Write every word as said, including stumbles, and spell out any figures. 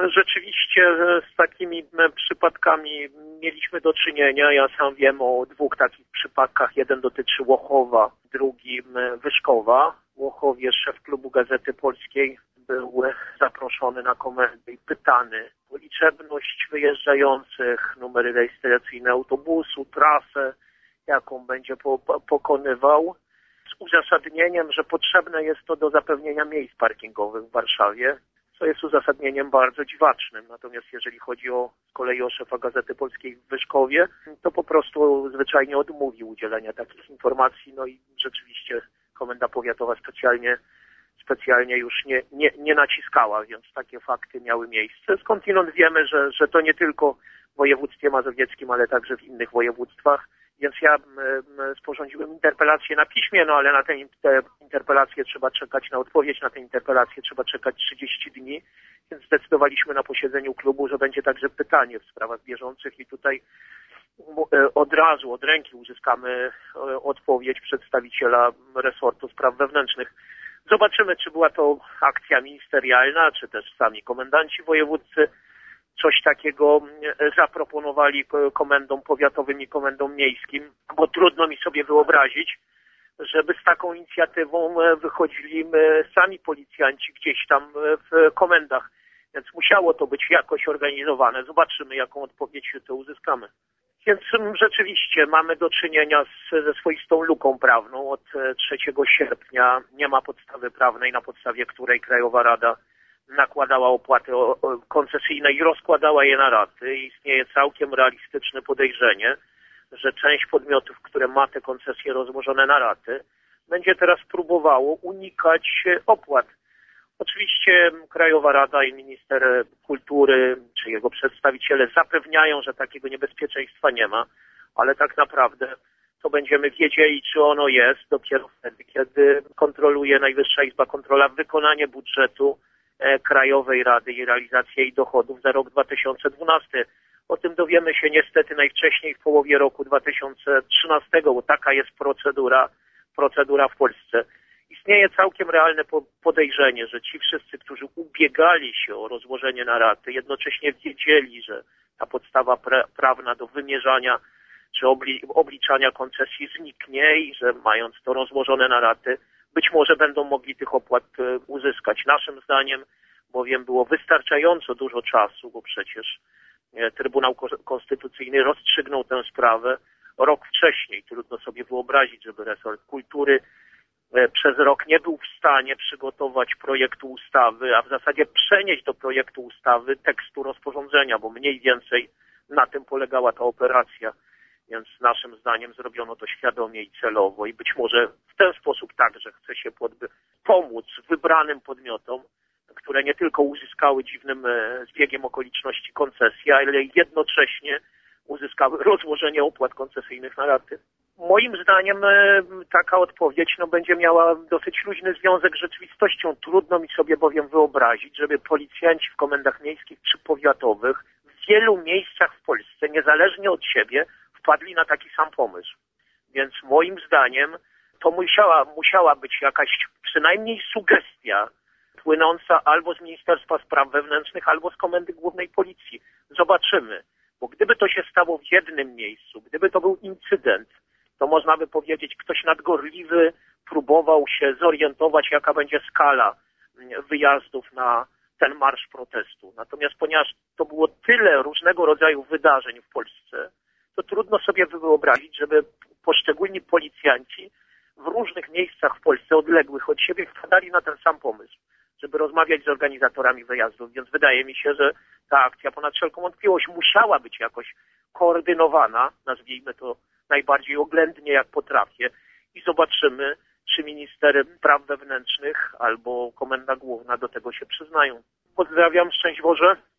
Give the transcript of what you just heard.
Rzeczywiście z takimi przypadkami mieliśmy do czynienia. Ja sam wiem o dwóch takich przypadkach. Jeden dotyczy Łochowa, drugi Wyszkowa. W Łochowie szef klubu Gazety Polskiej był zaproszony na komendę i pytany o liczebność wyjeżdżających, numery rejestracyjne autobusu, trasę, jaką będzie po, po, pokonywał, z uzasadnieniem, że potrzebne jest to do zapewnienia miejsc parkingowych w Warszawie, co jest uzasadnieniem bardzo dziwacznym. Natomiast jeżeli chodzi o, z kolei o szefa Gazety Polskiej w Wyszkowie, to po prostu zwyczajnie odmówił udzielenia takich informacji, no i rzeczywiście Komenda Powiatowa specjalnie specjalnie już nie, nie, nie naciskała, więc takie fakty miały miejsce. Skądinąd wiemy, że, że to nie tylko w województwie mazowieckim, ale także w innych województwach. Więc ja m, m, sporządziłem interpelację na piśmie, no ale na tę te interpelację trzeba czekać, na odpowiedź na tę interpelację trzeba czekać trzydzieści dni, więc zdecydowaliśmy na posiedzeniu klubu, że będzie także pytanie w sprawach bieżących i tutaj od razu, od ręki uzyskamy odpowiedź przedstawiciela resortu spraw wewnętrznych. Zobaczymy, czy była to akcja ministerialna, czy też sami komendanci wojewódzcy coś takiego zaproponowali komendom powiatowym i komendom miejskim, bo trudno mi sobie wyobrazić, żeby z taką inicjatywą wychodzili sami policjanci gdzieś tam w komendach. Więc musiało to być jakoś organizowane. Zobaczymy, jaką odpowiedź to uzyskamy. Więc rzeczywiście mamy do czynienia z, ze swoistą luką prawną. Od trzeciego sierpnia nie ma podstawy prawnej, na podstawie której Krajowa Rada nakładała opłaty koncesyjne i rozkładała je na raty. Istnieje całkiem realistyczne podejrzenie, że część podmiotów, które ma te koncesje rozłożone na raty, będzie teraz próbowało unikać opłat. Oczywiście Krajowa Rada i minister kultury czy jego przedstawiciele zapewniają, że takiego niebezpieczeństwa nie ma, ale tak naprawdę to będziemy wiedzieli, czy ono jest dopiero wtedy, kiedy kontroluje Najwyższa Izba Kontrola wykonanie budżetu Krajowej Rady i realizację jej dochodów za rok dwa tysiące dwunasty. O tym dowiemy się niestety najwcześniej w połowie roku dwa tysiące trzynastego, bo taka jest procedura, procedura w Polsce. Istnieje całkiem realne podejrzenie, że ci wszyscy, którzy ubiegali się o rozłożenie na raty, jednocześnie wiedzieli, że ta podstawa pra- prawna do wymierzania czy obli- obliczania koncesji zniknie i że mając to rozłożone na raty, być może będą mogli tych opłat uzyskać. Naszym zdaniem bowiem było wystarczająco dużo czasu, bo przecież Trybunał Konstytucyjny rozstrzygnął tę sprawę rok wcześniej. Trudno sobie wyobrazić, żeby resort kultury przez rok nie był w stanie przygotować projektu ustawy, a w zasadzie przenieść do projektu ustawy tekstu rozporządzenia, bo mniej więcej na tym polegała ta operacja. Więc naszym zdaniem zrobiono to świadomie i celowo i być może w ten sposób także chce się podby- pomóc wybranym podmiotom, które nie tylko uzyskały dziwnym zbiegiem okoliczności koncesji, ale jednocześnie uzyskały rozłożenie opłat koncesyjnych na raty. Moim zdaniem taka odpowiedź no, będzie miała dosyć luźny związek z rzeczywistością. Trudno mi sobie bowiem wyobrazić, żeby policjanci w komendach miejskich czy powiatowych w wielu miejscach w Polsce, niezależnie od siebie, wpadli na taki sam pomysł. Więc moim zdaniem to musiała, musiała być jakaś przynajmniej sugestia płynąca albo z Ministerstwa Spraw Wewnętrznych, albo z Komendy Głównej Policji. Zobaczymy. Bo gdyby to się stało w jednym miejscu, gdyby to był incydent, to można by powiedzieć, ktoś nadgorliwy próbował się zorientować, jaka będzie skala wyjazdów na ten marsz protestu. Natomiast ponieważ to było tyle różnego rodzaju wydarzeń w Polsce, to trudno sobie wyobrazić, żeby poszczególni policjanci w różnych miejscach w Polsce odległych od siebie wpadali na ten sam pomysł, żeby rozmawiać z organizatorami wyjazdów. Więc wydaje mi się, że ta akcja ponad wszelką wątpliwość musiała być jakoś koordynowana, nazwijmy to najbardziej oględnie jak potrafię i zobaczymy, czy minister spraw wewnętrznych albo komenda główna do tego się przyznają. Pozdrawiam, szczęść Boże.